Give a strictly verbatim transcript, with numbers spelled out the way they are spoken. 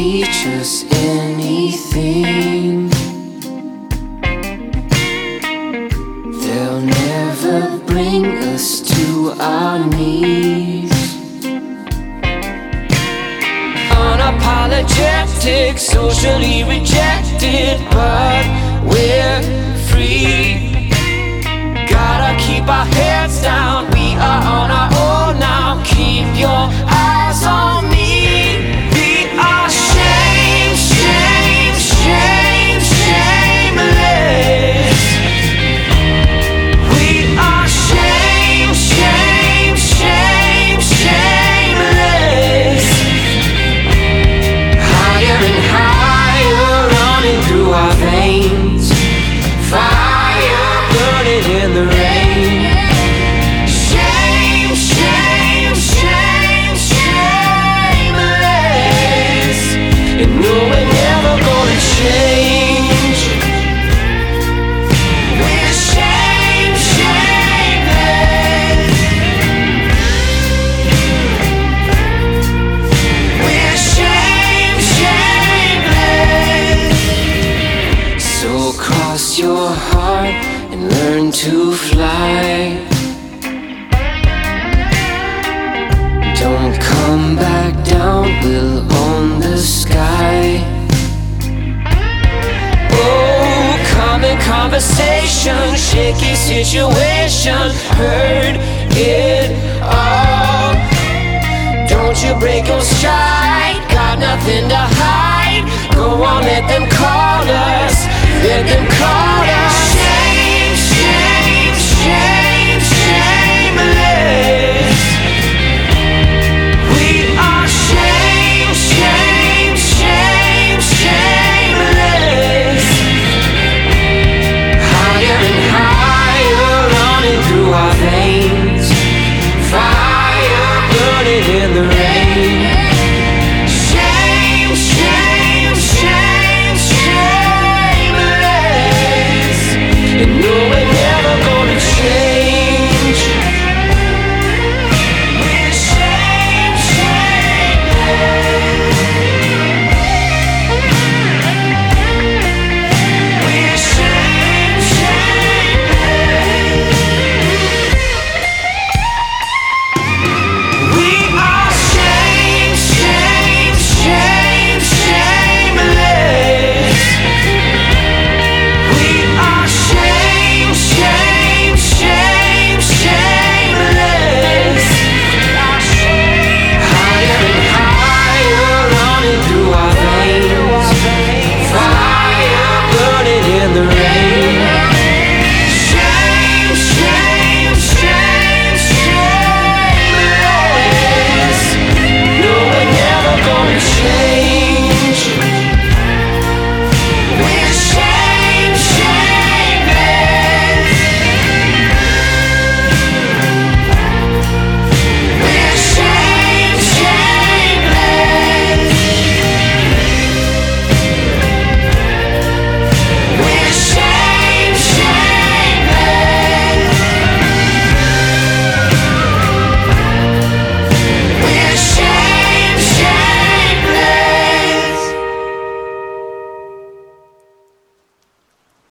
teach us anything. They'll never bring us to our knees. Unapologetic, socially rejected, but we're free. Gotta keep our heads down, we are on our own now. Keep your eyes on me. We are shame, shame, shame, shameless. We are shame, shame, shame, shameless. Higher and higher, running through our veins. Fire burning in the rain. Shame, shame, shame, shameless. And no, we're never gonna change. We're shame, shameless. We're shame, shameless. So cross your heart and learn to fly. Don't come back down, we'll own the sky. Oh, common conversation, shaky situation, heard it all. Don't you break your stride, got nothing to hide. Go on, let them call us, let them